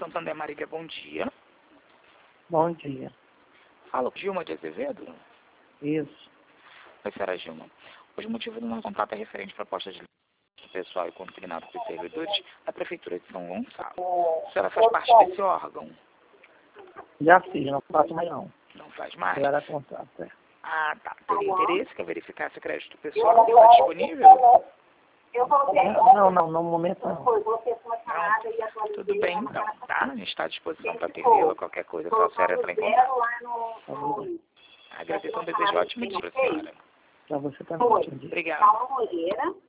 Santander, Marília, bom dia. Bom dia. Fala, Gilma de Azevedo? Isso. Oi, senhora Gilma. Hoje o motivo do nosso contato é referente à proposta de pessoal e consignado por servidores da Prefeitura de São Gonçalo. A senhora faz parte desse órgão? Já fiz, não faço mais não. Não faz mais? Eu era contrato, é. Ah, tá. Teria interesse? Quer verificar se crédito pessoal está disponível? Não, no momento não. Tudo bem, então, tá? A gente está à disposição para atendê-la, qualquer coisa, só a senhora entrar em contato. Tá bom. Agradeço, um desejo ótimo dia para a senhora. Pra você também. Obrigada.